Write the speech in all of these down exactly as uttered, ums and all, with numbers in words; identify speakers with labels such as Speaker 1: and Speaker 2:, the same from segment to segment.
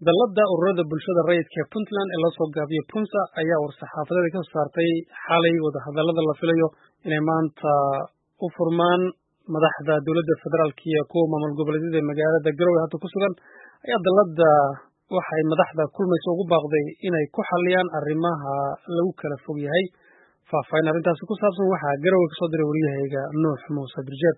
Speaker 1: Dallada ururada bulshada rayidka ee Puntland ee la soo gaabiyay Punsa ayaa war-saxaafadeed ka soo saartay xalay wadahadallada la filayo inay maanta u furmaan madaxda dowladda federaalka iyo kuwa maamul goboleedyada ee magaalada Garowe hadda ku sugan ayaa dallada waxay madaxda kulmayso ugu baaqday inay ku xaliyaan arrimaha lagu kala fog yahay. faahfaahin arrintaasi ku saabsan waxaa Garowe ka soo diray wariyahayga Nuux Muuse Birjeeb.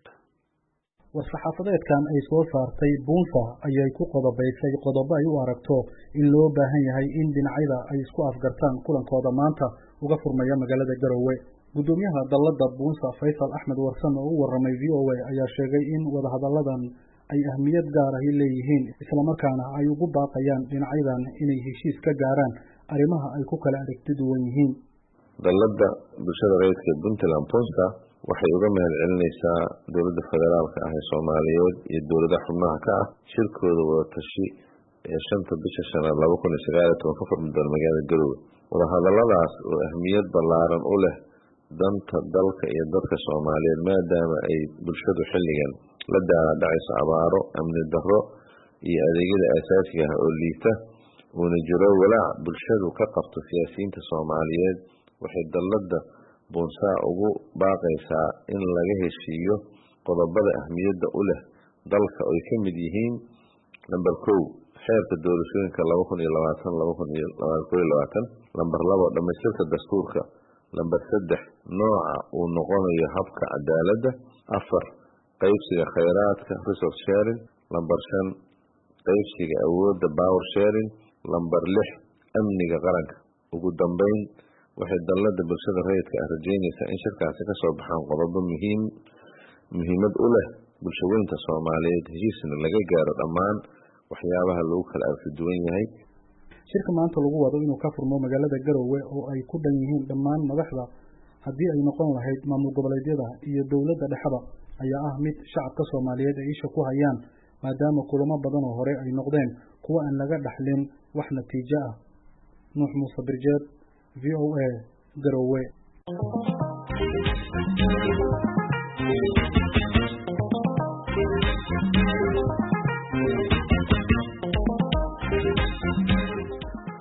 Speaker 2: war-saxaafadeedkan ay soo saartay Punsa ayay ku qodobaysay qodobo ay u aragto in loo baahan yahay in dhinacyada ay isku afgartaan kulankooda maanta uga furmaya magaalada Garowe. Gudoomiyaha dallada Punsa Faysal Axmed Warsan oo u warramay V O A ayaa sheegay in wadahadalladan ay ahmiyad gaar ah leeyihiin isla markaana ay ugu baaqayaan dhinacyadan inay heshiis ka gaaraan arrimaha ay ku kala aragti duwan yihiin.
Speaker 3: Dallada bulshada rayidka ee Puntland Punsa waxay uga mahad celinaysaa dowladda federaalka ah ee Soomaaliyeed iyo dowladaha xubnaha ka ah shirkooda wada tashi ee shanta bisha shanaad laba kun iyo sagaal iyo toban ka furmi doona magaalada Garowe. wadahadalladaas oo ahmiyad ballaaran u leh danta dalka iyo dadka Soomaaliyeed maadaama ay bulshadu xilligan la daadacayso abaaro, amni darro iyo adeegyada aasaasiga ah oo liita uuna jiro walaac bulshadu ka qabto siyaasiyiinta Soomaaliyeed. waxay dallada Punsa ugu baaqaysaa in laga heshiiyo qodobada ahmiyadda u leh dalka oo ay ka mid yihiin number kow xeerka doorashooyinka laba kun iyo labaatan laba kun iyo labaatan, number labo dhamaystirka dastuurka, number saddex nooca uu noqonayo habka cadaaladda, afar qaybsiga khayraadka resource sharing, number shan qaybsiga awoodda power sharing, number lix amniga qaranka. ugu dambeyn waxay dallada bulshada rayidka ah rajeynaysaa in shirkaasi ka soo baxaan qodobo muhiim muhiimad u leh bulshooyinka Soomaaliyeed heshiisna laga gaaro dhammaan waxyaabaha lagu kala arki duwan yahay.
Speaker 2: shirka maanta lagu wado inuu ka furmo magaalada Garowe oo ay ku dhan yihiin dhammaan madaxda haddii ay noqon lahayd maamul goboleedyada iyo dowladda dhexda ayaa ah mid shacabka Soomaaliyeed ay isha ku hayaan maadaama kulamo badan oo hore ay noqdeen kuwa aan laga dhaxlin wax natiijo ah. Nuux Muuse Birjeeb, V O A, Garowe.